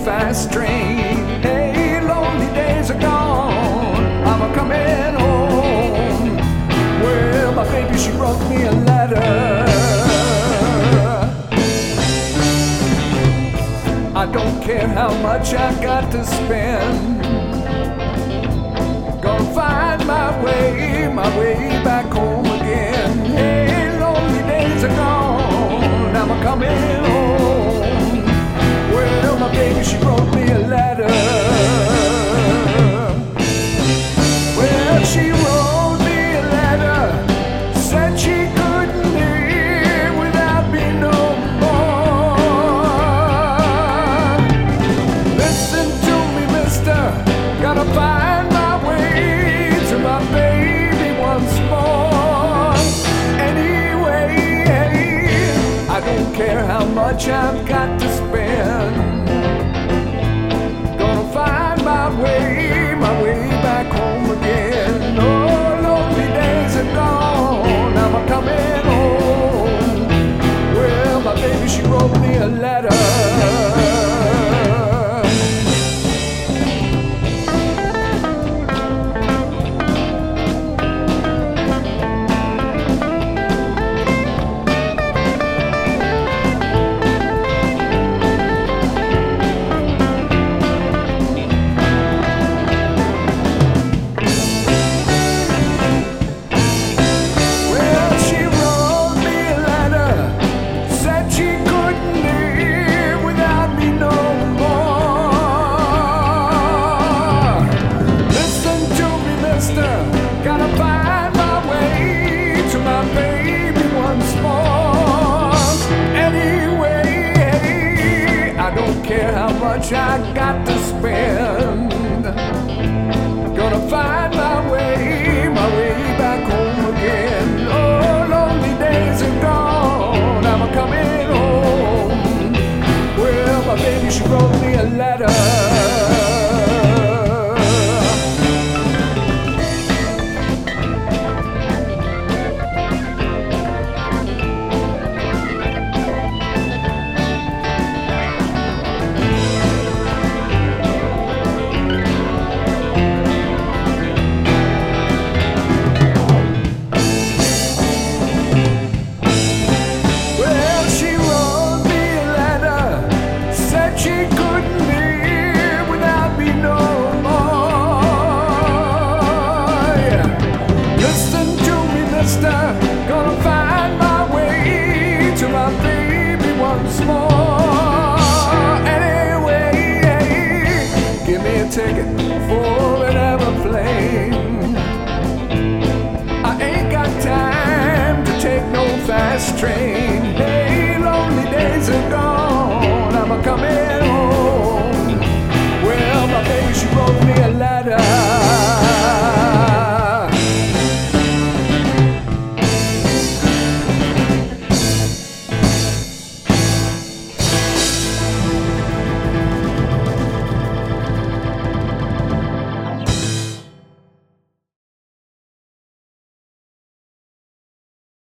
fast train. Hey, lonely days are gone, I'm a coming home. Well, my baby, she wrote me a letter. I don't care how much I got to spend. Gonna find my way back home again. Hey, lonely days are gone, I'm a coming home. Well, my baby, she wrote me a letter. Well, she wrote me a letter, said she couldn't live without me no more. Listen to me, mister, gotta find my way to my baby once more. Anyway, I don't care how much I've got to spend. Gonna find my way back home again. Oh, lonely days are gone, I'm a coming home. Well, my baby, she wrote me a letter. Gotta find my way to my baby once more. Anyway, I don't care how much I got to spend. Gonna find my way back home again. Oh, lonely days are gone, I'm a coming home. Well, my baby, she wrote me a letter. Gonna find